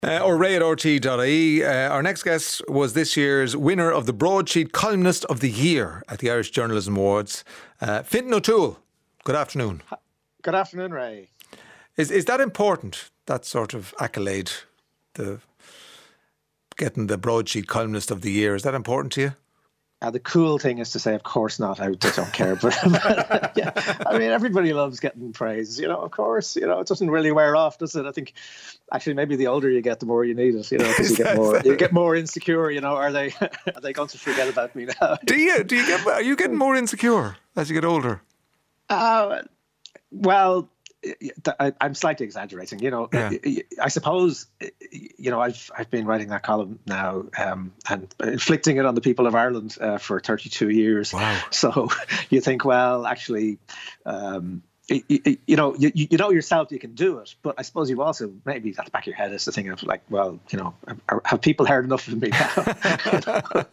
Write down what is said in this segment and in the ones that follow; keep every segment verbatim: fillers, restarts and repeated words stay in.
Uh, or ray at r t dot i e. Uh, our next guest was this year's winner of the Broadsheet Columnist of the Year at the Irish Journalism Awards, uh, Fintan O'Toole. Good afternoon. Good afternoon, Ray. Is is that important, that sort of accolade, the getting the Broadsheet Columnist of the Year? Is that important to you? Uh, the cool thing is to say, of course not. I don't care. But, but yeah, I mean, everybody loves getting praise, you know, of course. You know, it doesn't really wear off, does it? I think, actually, maybe the older you get, the more you need it, you know, because you get more you get more insecure, you know. Are they are they going to forget about me now? Do you? Do you get, are you getting more insecure as you get older? Uh, well... I'm slightly exaggerating, you know. Yeah. I suppose, you know, I've I've been writing that column now um, and inflicting it on the people of Ireland uh, for thirty-two years. Wow. So you think, well, actually, um, you, you know, you, you know yourself you can do it, but I suppose you've also maybe at the back of your head is the thing of like, well, you know, have people heard enough of me now? You know?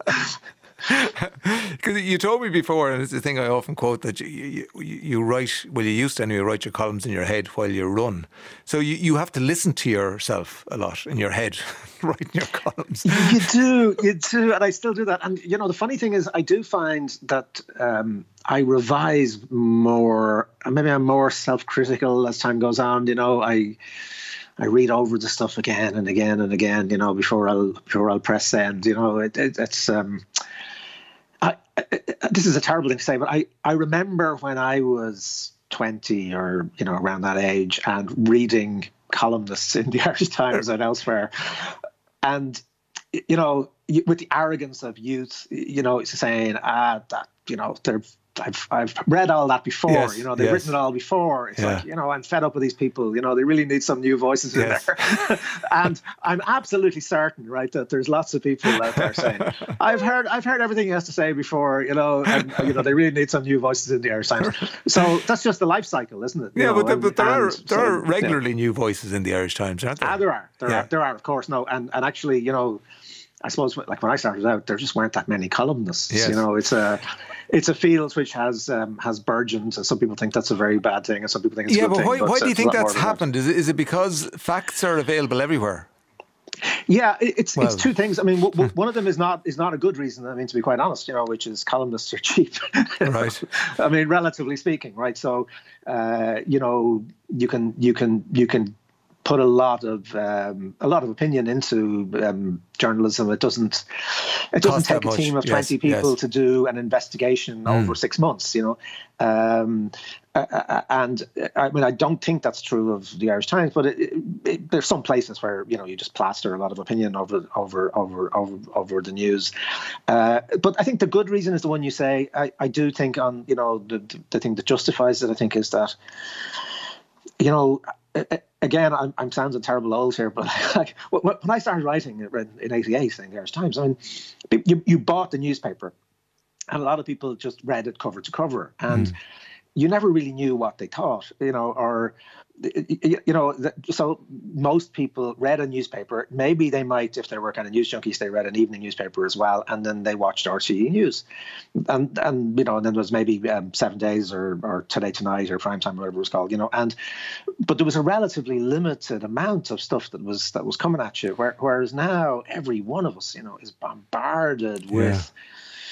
Because you told me before, and it's the thing I often quote, that you, you, you write, well, you used to anyway, write your columns in your head while you run. So you, you have to listen to yourself a lot in your head, writing your columns. You do, you do, and I still do that. And, you know, the funny thing is I do find that um, I revise more, maybe I'm more self-critical as time goes on, you know, I... I read over the stuff again and again and again, you know, before I'll before I'll press send. You know, it, it, it's um, I, I, this is a terrible thing to say, but I, I remember when I was twenty or you know around that age and reading columnists in the Irish Times and elsewhere, and you know, with the arrogance of youth, you know, it's saying ah that you know they're. I've I've read all that before, yes, you know, they've yes. written it all before. It's yeah. like, you know, I'm fed up with these people, you know, they really need some new voices in yes. there. And I'm absolutely certain, right, that there's lots of people out there saying, I've heard I've heard everything he has to say before, you know, and, you know, they really need some new voices in the Irish Times. So that's just the life cycle, isn't it? You yeah, know, but, the, and, but there are so, there are regularly yeah. new voices in the Irish Times, aren't there? Ah, there are. There yeah. are. There are, of course. No, and, and actually, you know, I suppose like when I started out, there just weren't that many columnists. Yes. You know, it's a it's a field which has um, has burgeoned. And some people think that's a very bad thing, and some people think it's yeah, a good but why, thing. why but do you think that's that. happened? Is it, is it because facts are available everywhere? Yeah, it's well. it's two things. I mean, w- w- one of them is not is not a good reason. I mean, to be quite honest, you know, which is columnists are cheap. Right. I mean, relatively speaking, right? So, uh, you know, you can you can you can. put a lot of um, a lot of opinion into um, journalism. It doesn't it doesn't take a team of yes, twenty people yes. to do an investigation mm. over six months. You know, um, uh, and I mean I don't think that's true of the Irish Times, but it, it, it, there's some places where you know you just plaster a lot of opinion over over over over over the news. Uh, but I think the good reason is the one you say. I, I do think on you know the the thing that justifies it. I think is that you know. Again, I'm, I'm sounding terrible old here, but like, when I started writing in eighty-eight in the Irish Times, I mean, you, you bought the newspaper, and a lot of people just read it cover to cover, and mm. you never really knew what they thought, you know, or, you know, so most people read a newspaper. Maybe they might, if they were kind of news junkies, they read an evening newspaper as well, and then they watched R T E News, and and you know, and then there was maybe um, Seven Days or or Today Tonight or Primetime or whatever it was called, you know, and but there was a relatively limited amount of stuff that was that was coming at you, where, whereas now every one of us, you know, is bombarded with. Yeah.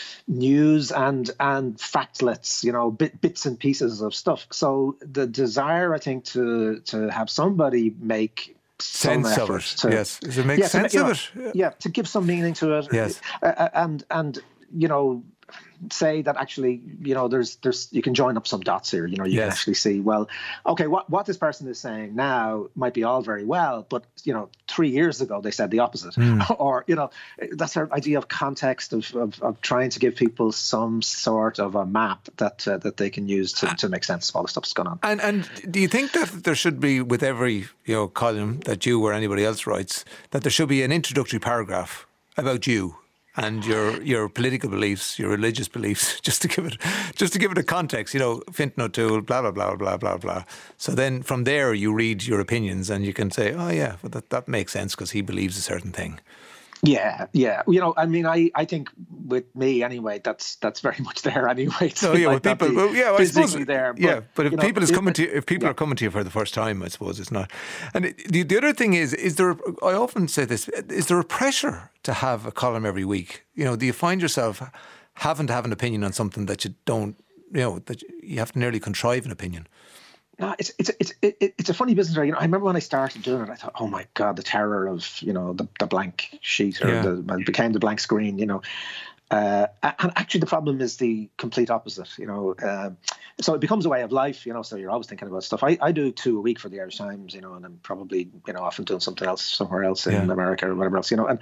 News and and factlets, you know, bit, bits and pieces of stuff. So the desire, I think, to to have somebody make some sense effort of it, to, yes, does it make yeah, sense to, of know, it? Yeah, to give some meaning to it, yes, uh, and and you know. Say that actually, you know, there's there's you can join up some dots here. You know, you yes. can actually see, well, okay, what what this person is saying now might be all very well, but you know, three years ago they said the opposite, mm. or you know, that's our idea of context of, of of trying to give people some sort of a map that uh, that they can use to, to make sense of all the stuff that's going on. And and do you think that there should be, with every you know column that you or anybody else writes, that there should be an introductory paragraph about you? And your your political beliefs, your religious beliefs, just to give it just to give it a context, you know, Fintan O'Toole, blah blah blah blah blah blah. So then from there you read your opinions and you can say, oh yeah, well that that makes sense because he believes a certain thing. Yeah, yeah. You know, I mean, I, I think with me anyway, that's that's very much there anyway. So yeah, with people, well, yeah, well, I suppose there. But, yeah, but if you know, people is it, coming to you, if people yeah. are coming to you for the first time, I suppose it's not. And it, the the other thing is, is there? I often say this: is there a pressure to have a column every week? You know, do you find yourself having to have an opinion on something that you don't, you know, that you have to nearly contrive an opinion? No, it's it's it's it, it's a funny business. You know, I remember when I started doing it, I thought, oh my God, the terror of you know the, the blank sheet or Yeah. the well, it became the blank screen. You know, uh, and actually the problem is the complete opposite. You know, uh, so it becomes a way of life. You know, so you're always thinking about stuff. I, I do two a week for the Irish Times. You know, and I'm probably you know often doing something else somewhere else in Yeah. America or whatever else. You know, and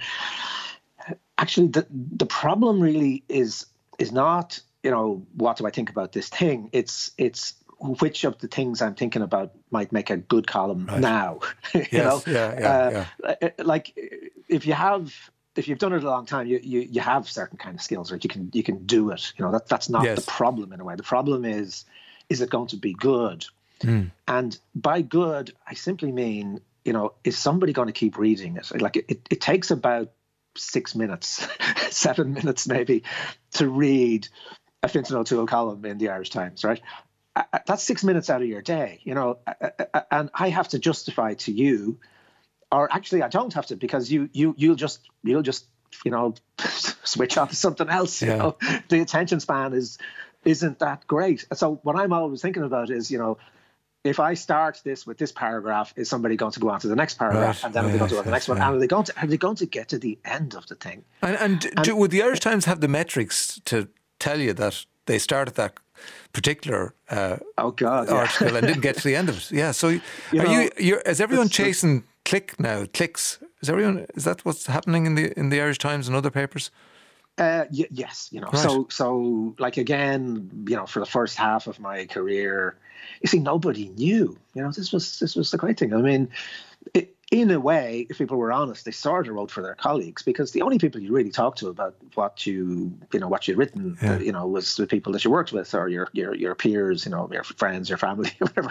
actually the the problem really is is not you know what do I think about this thing. It's it's which of the things I'm thinking about might make a good column Right. now. you Yes, know, yeah, yeah, uh, yeah. Like if you have, if you've done it a long time, you, you you have certain kind of skills, right? You can you can do it. You know, that that's not Yes. the problem in a way. The problem is, is it going to be good? Mm. And by good, I simply mean, you know, is somebody going to keep reading it? Like it, it takes about six minutes, seven minutes maybe, to read a Fintan O'Toole column in the Irish Times, right? That's six minutes out of your day, you know, and I have to justify to you, or actually I don't have to, because you you you'll just you'll just you know switch on to something else. You Yeah. know, the attention span is isn't that great. So what I'm always thinking about is, you know, if I start this with this paragraph, is somebody going to go on to the next paragraph, Right. and then are they going to go Yes, to the next yes, one? yeah. And are they going to are they going to get to the end of the thing? And, and, And- do, would the Irish Times have the metrics to tell you that they started that particular uh, Oh God, yeah. article and didn't get to the end of it? Yeah. So, You are know, you? You're, is everyone it's- it's- chasing click now? Clicks? Is everyone? Is that what's happening in the in the Irish Times and other papers? Uh, y- yes, you know. Right. So, so like again, you know, for the first half of my career, you see, nobody knew. You know, this was this was the great thing. I mean, it, in a way, if people were honest, they sort of wrote for their colleagues, because the only people you really talked to about what you, you know, what you'd written, Yeah. uh, you know, was the people that you worked with, or your your your peers, you know, your friends, your family, whatever.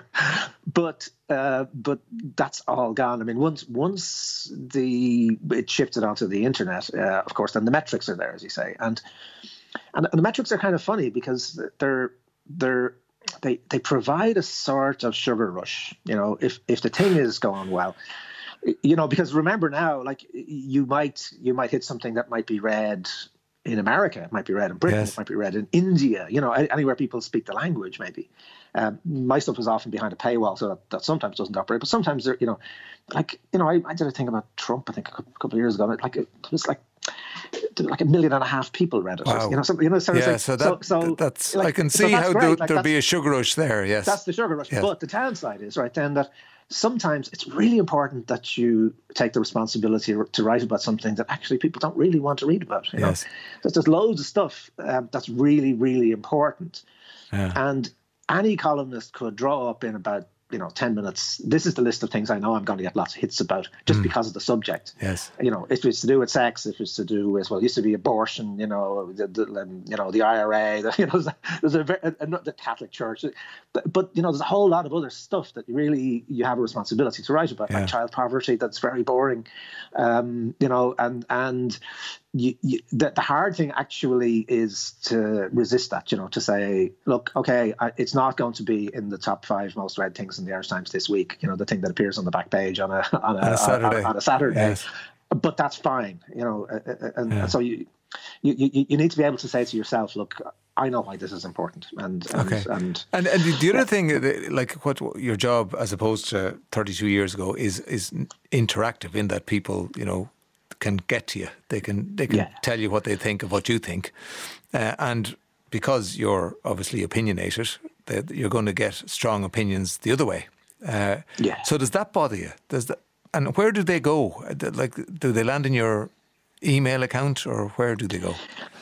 But uh, but that's all gone. I mean, once once the it shifted onto the internet, uh, of course, then the metrics are there, as you say, and and, and the metrics are kind of funny because they're they're they they provide a sort of sugar rush. You know, if if the thing is going well, you know, because remember now, like you might you might hit something that might be read in America, it might be read in Britain, Yes. it might be read in India, you know, a- anywhere people speak the language, maybe. Um, my stuff is often behind a paywall, so that, that sometimes doesn't operate, but sometimes they're, you know, like, you know, I, I did a thing about Trump, I think a couple, couple of years ago, like it was like like a million and a half people read it. Wow. You know, something, you know, so it's Yeah. like- So that so, so that's like, I can so see that's how great. there, Like, there'll be a that's- sugar rush there. Yes. that's the sugar rush. Yes. But the downside is, right, then that sometimes it's really important that you take the responsibility to write about something that actually people don't really want to read about. You Yes. know? There's, there's loads of stuff um, that's really, really important. Yeah. And any columnist could draw up in about, you know, ten minutes. This is the list of things I know I'm going to get lots of hits about just because of the subject. Yes. You know, if it's to do with sex, if it's to do with, well, it used to be abortion, you know, the, the um, you know, the I R A, the, you know, there's a, there's a, very- a, a the Catholic Church, but, but you know, there's a whole lot of other stuff that really you have a responsibility to write about, Yeah. like child poverty. That's very boring, um, you know, and and you, you, the, the hard thing actually is to resist that, you know, to say, look, okay, I, it's not going to be in the top five most read things in the Irish Times this week, you know, the thing that appears on the back page on a on a, On a Saturday. On, on a Saturday. Yes. But that's fine, you know, uh, uh, and, Yeah. and so you, you you you need to be able to say to yourself, look, I know why this is important, and and, Okay. and And and the other thing, uh, like what your job as opposed to thirty-two years ago is is interactive in that people, you know, can get to you. They can they can Yeah. tell you what they think of what you think, uh, and because you're obviously opinionated, that you're going to get strong opinions the other way. Uh, Yeah. So does that bother you? Does that? And where do they go? Like, do they land in your email account, or where do they go?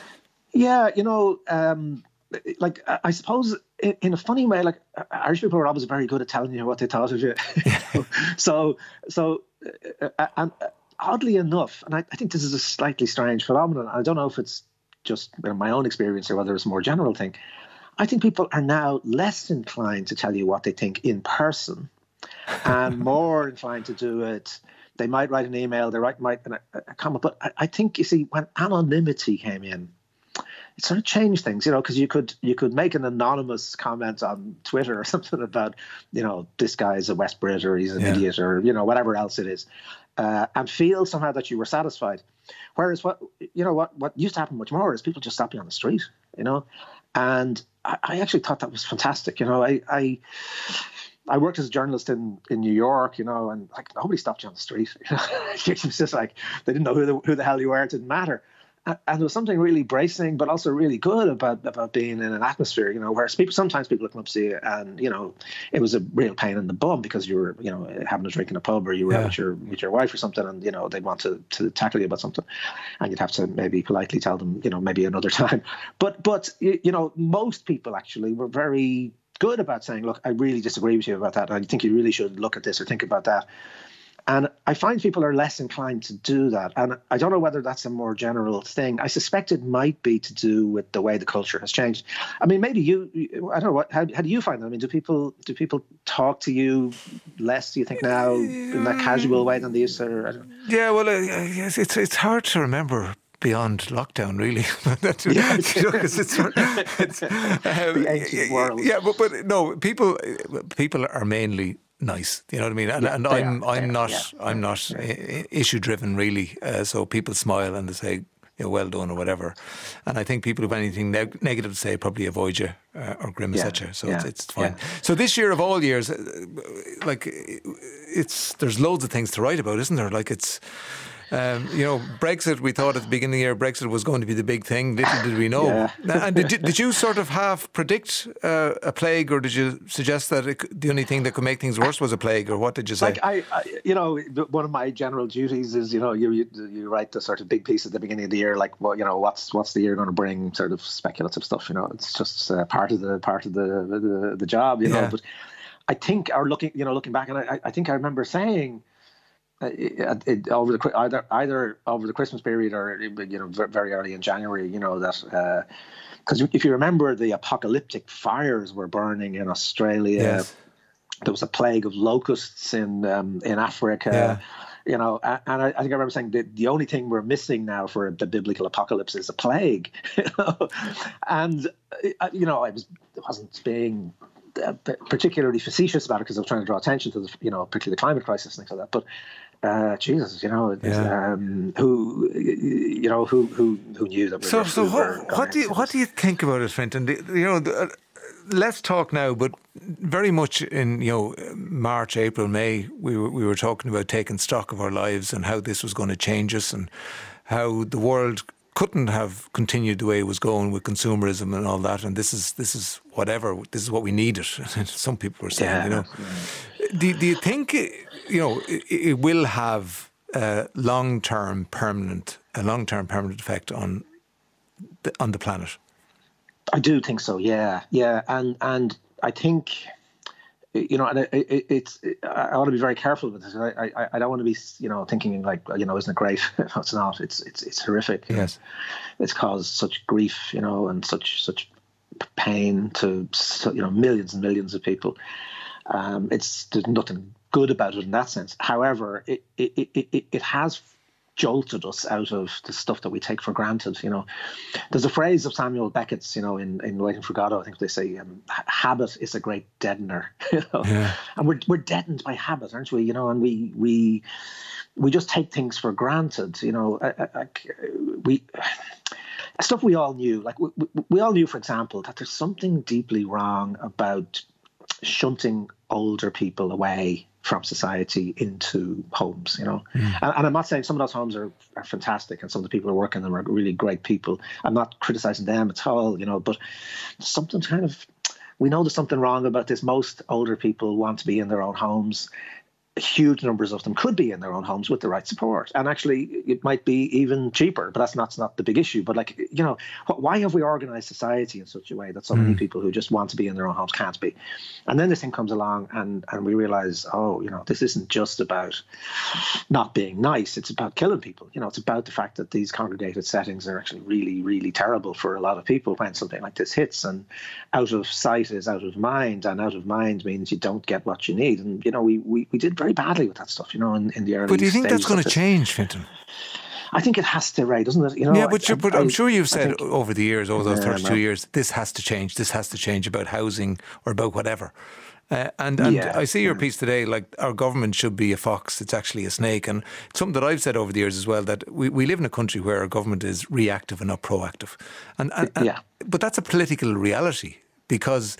yeah, you know, um, like I I suppose in, in a funny way, like Irish people are always very good at telling you what they thought of you. so so uh, uh, and uh, oddly enough, and I, I think this is a slightly strange phenomenon. I don't know if it's just you know, my own experience or whether it's a more general thing. I think people are now less inclined to tell you what they think in person and more inclined to do it they might write an email, they write might a, a comment. But I, I think, you see, when anonymity came in, it sort of changed things, you know, because you could you could make an anonymous comment on Twitter or something about, you know, this guy's a West Brit or he's an yeah. idiot or, you know, whatever else it is, uh, and feel somehow that you were satisfied. Whereas what, you know, what, what used to happen much more is people just stop you on the street, you know, and I, I actually thought that was fantastic. You know, I, I I worked as a journalist in, in New York, you know, and like nobody stopped you on the street. You know? It was just like they didn't know who the, who the hell you were. It didn't matter. And there was something really bracing, but also really good about about being in an atmosphere, you know, where people sometimes people come up to you, and you know, it was a real pain in the bum because you were, you know, having a drink in a pub, or you were yeah. out with your with your wife or something, and you know they'd want to to tackle you about something, and you'd have to maybe politely tell them, you know, maybe another time. But but you know, most people actually were very good about saying, look, I really disagree with you about that. I think you really should look at this or think about that. And I find people are less inclined to do that. And I don't know whether that's a more general thing. I suspect it might be to do with the way the culture has changed. I mean, maybe you, I don't know, what, how, how do you find that? I mean, do people do people talk to you less, do you think, now in that casual way than they used to? I don't know. Yeah, well, uh, yes, it's, it's hard to remember beyond lockdown, really. That's, yeah, you know, 'cause it's, it's, um, the ancient world. Yeah, but, but no, people people are mainly nice, you know what I mean, and, yeah, and I'm are, I'm not yeah, I'm not yeah. issue driven really. Uh, so people smile and they say, you know, well done or whatever. And I think people who have anything neg- negative to say probably avoid you uh, or grimace yeah, at you. So yeah, it's, it's fine. yeah. So this year of all years, uh, like it's there's loads of things to write about, isn't there? Like it's. Um, you know, Brexit, we thought at the beginning of the year Brexit was going to be the big thing. Little did we know. Yeah. And did, did you sort of half predict uh, a plague, or did you suggest that it, the only thing that could make things worse was a plague, or what did you say? Like I, I, you know, one of my general duties is, you know, you, you you write the sort of big piece at the beginning of the year, like, well, you know, what's what's the year going to bring, sort of speculative stuff. You know, it's just uh, part of the part of the the, the job, you know. Yeah. But I think, or looking, you know, looking back, and I, I think I remember saying. Uh, it, it, over the either either over the Christmas period or, you know, very early in January, you know, that because uh, if you remember, the apocalyptic fires were burning in Australia. Yes. There was a plague of locusts in um, in Africa. Yeah. You know, and I, I think I remember saying that the only thing we're missing now for the biblical apocalypse is a plague. You know? And uh, you know, I was I wasn't being uh, particularly facetious about it because I was trying to draw attention to the, you know, particularly the climate crisis and things like that. But Uh, Jesus, you know, yeah. um, who, you know, who, who, who knew that? We so, were, so we what, what do you, what do you think about it, Fintan? You know, the, uh, let's talk now. But very much in, you know, March, April, May, we were we were talking about taking stock of our lives and how this was going to change us, and how the world couldn't have continued the way it was going with consumerism and all that. And this is this is whatever. This is what we needed. Some people were saying, yeah, you know. Yeah. Do, do you think, you know, it, it will have a long-term permanent, a long-term permanent effect on the, on the planet? I do think so. Yeah, yeah, and and I think, you know, and it, it, it's it, I want to be very careful with this. I, I I don't want to be, you know, thinking like, you know, isn't it great? No, it's not. It's it's it's horrific. Yes, it's caused such grief, you know, and such such pain to, you know, millions and millions of people. Um, it's there's nothing good about it in that sense. However, it it, it, it it has jolted us out of the stuff that we take for granted. You know, there's a phrase of Samuel Beckett's, you know, in, in Waiting for Godot, I think they say, um, habit is a great deadener. You know, yeah. And we're we're deadened by habit, aren't we? You know, and we we we just take things for granted. You know, I, I, I, we. Stuff we all knew, like we, we all knew, for example, that there's something deeply wrong about shunting older people away from society into homes, you know. Mm. And, and I'm not saying some of those homes are, are fantastic and some of the people who work in them are really great people. I'm not criticizing them at all, you know, but something kind of, we know there's something wrong about this. Most older people want to be in their own homes. Huge numbers of them could be in their own homes with the right support, and actually it might be even cheaper, but that's not, that's not the big issue. But like, you know, why have we organized society in such a way that so many mm. people who just want to be in their own homes can't be? And then this thing comes along and and we realize, oh, you know, this isn't just about not being nice, it's about killing people. You know, it's about the fact that these congregated settings are actually really, really terrible for a lot of people when something like this hits. And out of sight is out of mind, and out of mind means you don't get what you need. And you know, we we, we did very badly with that stuff, you know, in, in the early But do you think that's going to this. change, Fintan? I think it has to, Ray, doesn't it? You know, yeah, but, I, but I, I'm sure you've said think, over the years, over those yeah, thirty-two no. years, this has to change, this has to change about housing or about whatever. Uh, and and yeah, I see your yeah. piece today, like our government should be a fox, it's actually a snake. And it's something that I've said over the years as well, that we, we live in a country where our government is reactive and not proactive. And, and, and yeah. But that's a political reality, because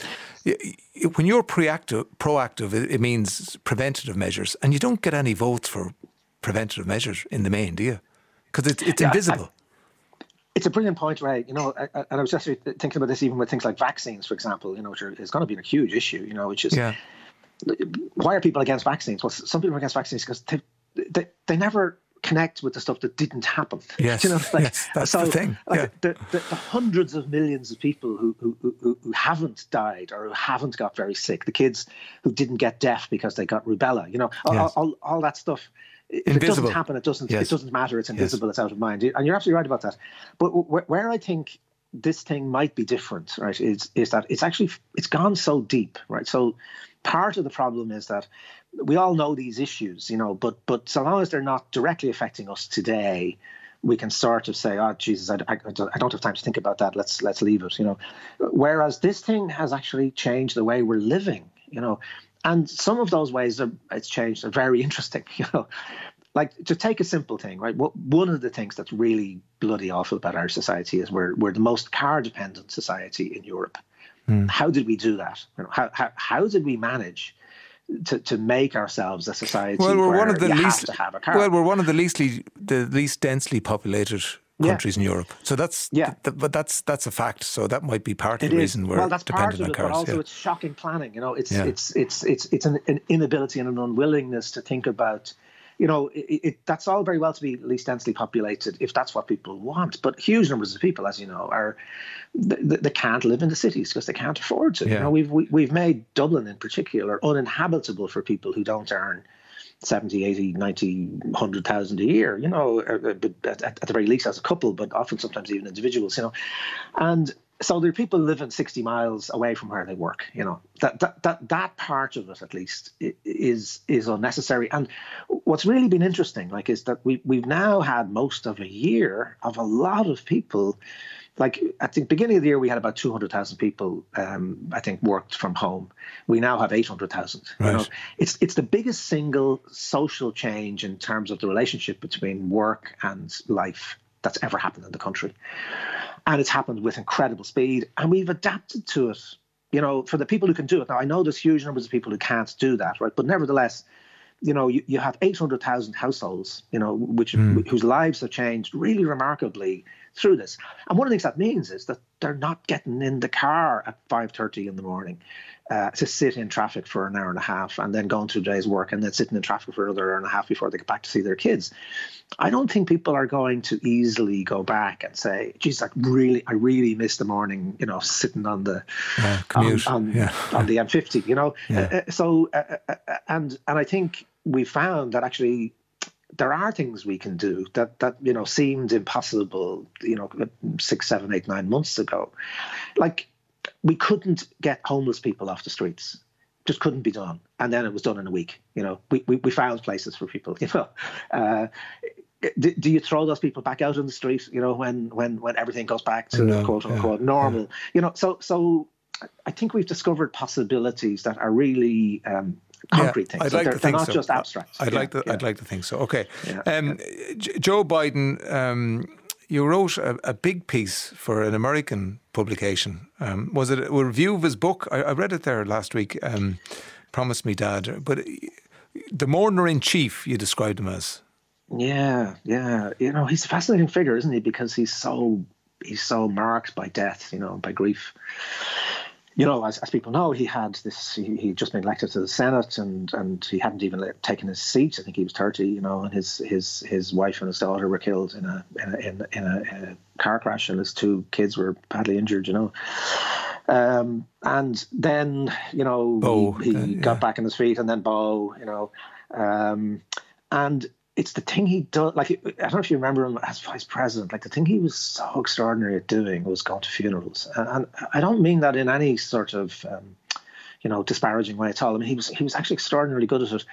when you're proactive, proactive, it means preventative measures, and you don't get any votes for preventative measures in the main, do you? Because it's, it's yeah, invisible. I, it's a brilliant point, Ray. You know, I, I, and I was just thinking about this even with things like vaccines, for example, you know, which are, is going to be a huge issue, you know, which is, yeah. why are people against vaccines? Well, some people are against vaccines because they, they, they never connect with the stuff that didn't happen. Yes, you know, like, yes that's so, the thing. Like yeah. the, the, the hundreds of millions of people who, who, who, who haven't died or who haven't got very sick, the kids who didn't get deaf because they got rubella, you know, all, yes. all, all that stuff. If invisible. It doesn't happen, it doesn't yes. it doesn't matter. It's invisible, yes. it's out of mind. And you're absolutely right about that. But where, where I think this thing might be different, right, is is that it's actually, it's gone so deep, right? So part of the problem is that we all know these issues, you know, but but so long as they're not directly affecting us today, we can sort of say, oh, Jesus, I, I, I don't have time to think about that. Let's let's leave it, you know. Whereas this thing has actually changed the way we're living, you know. And some of those ways are, it's changed are very interesting, you know. Like, to take a simple thing, right? What, one of the things that's really bloody awful about our society is we're we're the most car-dependent society in Europe. Mm. How did we do that? You know, how how how did we manage to, to make ourselves a society well, we're where one of the you least, have to have a car? Well, we're one of the least the least densely populated countries yeah. in Europe. So that's yeah. th- th- but that's that's a fact. So that might be part of it the is. reason we're well, that's dependent part of on it, cars. But also, yeah. it's shocking planning. You know, it's yeah. it's it's it's it's an, an inability and an unwillingness to think about. You know, it, it, that's all very well to be least densely populated if that's what people want. But huge numbers of people, as you know, are they, they can't live in the cities because they can't afford to. Yeah. You know, we've we, we've made Dublin in particular uninhabitable for people who don't earn seventy, eighty, ninety, one hundred thousand a year. You know, at, at the very least as a couple, but often sometimes even individuals. You know, and. So there are people living sixty miles away from where they work. You know, that that that that part of it, at least, is is unnecessary. And what's really been interesting, like, is that we we've now had most of a year of a lot of people. Like, at the beginning of the year, we had about two hundred thousand people, um, I think, worked from home. We now have eight hundred thousand. Right. You know, it's it's the biggest single social change in terms of the relationship between work and life that's ever happened in the country. And it's happened with incredible speed, and we've adapted to it, you know, for the people who can do it. Now, I know there's huge numbers of people who can't do that, right? But nevertheless, you know, you, you have eight hundred thousand households, you know, which mm. whose lives have changed really remarkably through this. And one of the things that means is that they're not getting in the car at five thirty in the morning uh, to sit in traffic for an hour and a half and then going through the day's work and then sitting in traffic for another hour and a half before they get back to see their kids. I don't think people are going to easily go back and say, geez, I really, I really missed the morning, you know, sitting on the yeah, commute. on, on, yeah. on the M fifty, you know. Yeah. Uh, so, uh, uh, and and I think we found that actually there are things we can do that, that you know, seemed impossible, you know, six, seven, eight, nine months ago. Like, we couldn't get homeless people off the streets. Just couldn't be done. And then it was done in a week. You know, we we, we found places for people, you know. Uh, do, do you throw those people back out on the street, you know, when when, when everything goes back to no, quote unquote yeah, normal? Yeah. You know, so so I think we've discovered possibilities that are really um, concrete yeah, things. I'd So like they're, to they're think not so. just abstract. I'd yeah, like to. yeah. I'd like to think so. Okay, Yeah, um, yeah. J- Joe Biden. Um, you wrote a, a big piece for an American publication. Um, was it a review of his book? I, I read it there last week. Um, Promise Me, Dad. But the mourner in chief, you described him as. Yeah, yeah. You know, he's a fascinating figure, isn't he? Because he's so he's so marked by death, you know, by grief. You know, as, as people know, he had this. He he'd just been elected to the Senate, and, and he hadn't even let, taken his seat. I think he was thirty. You know, and his his his wife and his daughter were killed in a in a in, a, in, a, in a car crash, and his two kids were badly injured. You know, um, and then you know Bo, he, he uh, yeah. got back on his feet, and then Bo. You know, um, and. It's the thing he does. Like, I don't know if you remember him as vice president. Like, the thing he was so extraordinary at doing was going to funerals, and, and I don't mean that in any sort of, um, you know, disparaging way at all. I mean, he was he was actually extraordinarily good at it.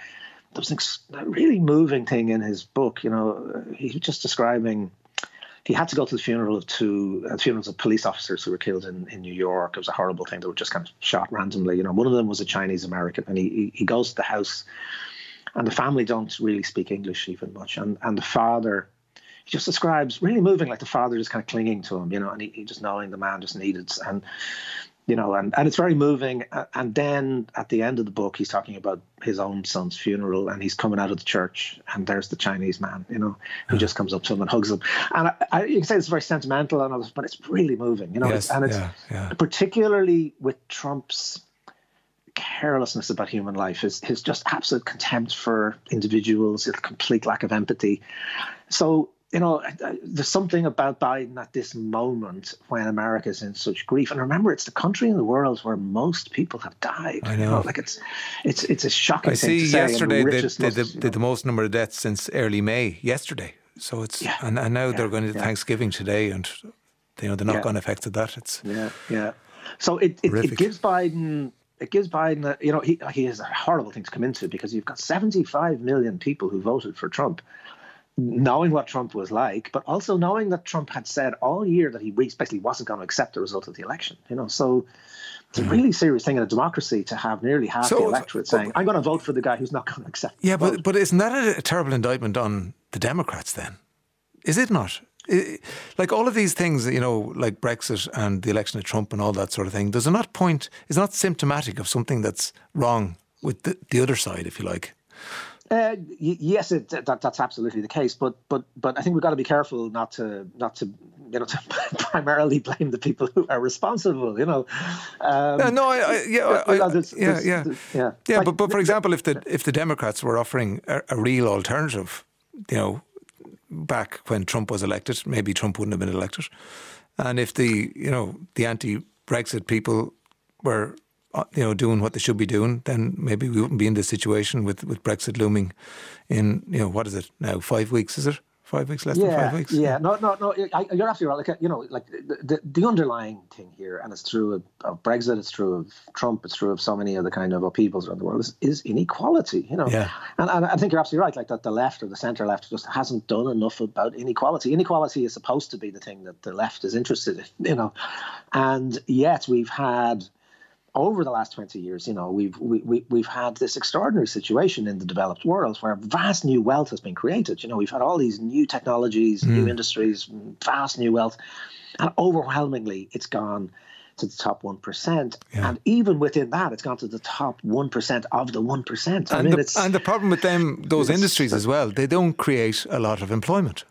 there was a really moving thing in his book. You know, he was just describing. He had to go to the funeral of two uh, funerals of police officers who were killed in, in New York. It was a horrible thing. They were just kind of shot randomly. You know, one of them was a Chinese American, and he, he he goes to the house, and the family don't really speak English even much, and and the father. He just describes really moving, like the father just kind of clinging to him, you know, and he, he just knowing the man just needed, and you know, and, and it's very moving. And then at the end of the book, he's talking about his own son's funeral, and he's coming out of the church, and there's the Chinese man, you know, who just comes up to him and hugs him. And I, I, you can say it's very sentimental and all this, but it's really moving, you know, yes, and it's yeah, yeah. particularly with Trump's carelessness about human life, his, his just absolute contempt for individuals, his complete lack of empathy. So, you know, there's something about Biden at this moment when America is in such grief. And remember, it's the country in the world where most people have died. I know. You know, like it's it's it's a shocking I thing to see say. yesterday the they most, did the, you know, did the most number of deaths since early May, yesterday. So it's, yeah, and, and now yeah, they're going to yeah. Thanksgiving today, and, you know, the knock-on yeah. effects of that. It's Yeah, yeah. So it, it, it gives Biden... It gives Biden, a, you know, he he is a horrible thing to come into, because you've got seventy-five million people who voted for Trump, knowing what Trump was like, but also knowing that Trump had said all year that he basically wasn't going to accept the result of the election. You know, so it's a really serious thing in a democracy to have nearly half So, the electorate saying, but, "I'm going to vote for the guy who's not going to accept." Yeah, the vote. but but isn't that a, a terrible indictment on the Democrats then? Is it not? It, like all of these things, you know, like Brexit and the election of Trump and all that sort of thing, does it not point, is not symptomatic of something that's wrong with the, the other side, if you like? Uh, y- yes, it, that, that's absolutely the case. But but but I think we've got to be careful not to not to you know to primarily blame the people who are responsible. You know. Um, yeah, no, I, I yeah, I, I, there's, yeah, there's, yeah, there's, yeah, yeah. like, but but for example, if the if the Democrats were offering a, a real alternative, you know, back when Trump was elected, maybe Trump wouldn't have been elected. And if the, you know, the anti-Brexit people were, you know, doing what they should be doing, then maybe we wouldn't be in this situation with, with Brexit looming in, you know, what is it now? Five weeks, is it? Five weeks, less yeah, than five weeks? Yeah, no, no, no. I, you're absolutely right. Like, you know, like the, the, the underlying thing here, and it's true of, of Brexit, it's true of Trump, it's true of so many of the kind of upheavals around the world, is, is inequality, you know. Yeah. And, and I think you're absolutely right, like that the left or the centre left just hasn't done enough about inequality. Inequality is supposed to be the thing that the left is interested in, you know. And yet we've had... over the last twenty years, you know, we've we, we, we've had this extraordinary situation in the developed world where vast new wealth has been created. You know, we've had all these new technologies, mm. new industries, vast new wealth, and overwhelmingly it's gone to the top one percent. Yeah. And even within that, it's gone to the top one percent of the one percent. I and, mean, the, it's, and the problem with them, those industries as well, they don't create a lot of employment.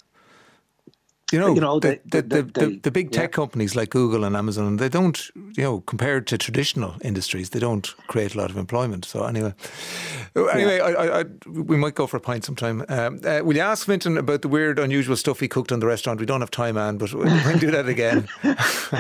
You know, you know the, the, the, the, the, the big tech yeah. companies like Google and Amazon, they don't, you know, compared to traditional industries, they don't create a lot of employment. So anyway, anyway, yeah. I, I, we might go for a pint sometime. Um, uh, will you ask Fintan about the weird, unusual stuff he cooked in the restaurant? We don't have time, Anne, but we can do that again. and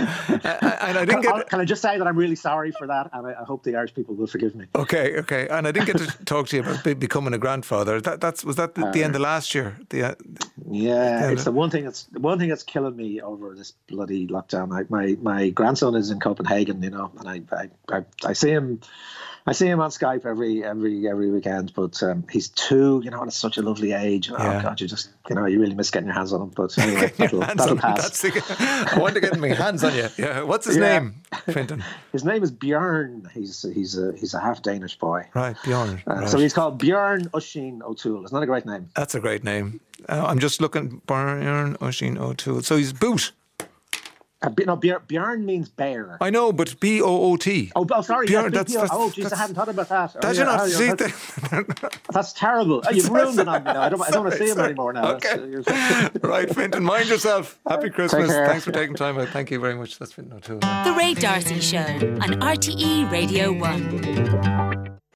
I didn't can, get. Can I just say that I'm really sorry for that, and I, I hope the Irish people will forgive me. Okay, okay. And I didn't get to talk to you about be, becoming a grandfather. That that's was that the, uh, the end of last year? The, uh, yeah, the, it's the one thing that's. One thing that's killing me over this bloody lockdown. I, my my grandson is in Copenhagen, you know, and I I, I, I see him, I see him on Skype every every every weekend. But um, he's two, you know, and it's such a lovely age. And, yeah. Oh God, you just you know you really miss getting your hands on him. But anyway, that'll, that'll pass. The, I want to get my hands on you. Yeah, what's his yeah. name, Fintan? His name is Björn. He's he's a he's a half Danish boy. Right, Björn. Uh, right. So he's called Björn Oisin O'Toole. It's not a great name. That's a great name. Uh, I'm just looking, Björn Oisin O'Toole. So he's boot. Uh, no, Björn means bear. I know, but B O O T. Oh, oh sorry. Björn, yes, that's, that's, oh, jeez, I hadn't thought about that. Did oh, you yeah, not oh, see yeah, that's, that's terrible. Oh, you've ruined it on me now. I don't, I don't want to see him anymore now. Okay. Uh, right, Fintan, mind yourself. Happy Christmas. Thanks for taking time out. Thank you very much. That's Fintan O'Toole. The Ray D'Arcy Show on R T E Radio one.